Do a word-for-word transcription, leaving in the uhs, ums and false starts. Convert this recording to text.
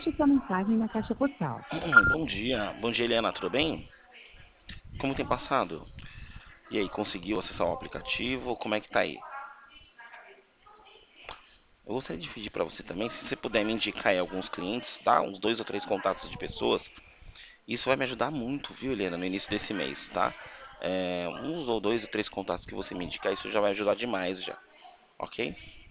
Deixe sua mensagem na caixa postal. Hum, Bom dia, bom dia, Eliana, tudo bem? Como tem passado? E aí, conseguiu acessar o aplicativo? Como é que tá aí? Eu gostaria de pedir para você também, se você puder me indicar aí alguns clientes, tá? Uns dois ou três contatos de pessoas. Isso vai me ajudar muito, viu, Helena, no início desse mês, tá? É, uns ou dois ou três contatos que você me indicar, isso já vai ajudar demais já, ok?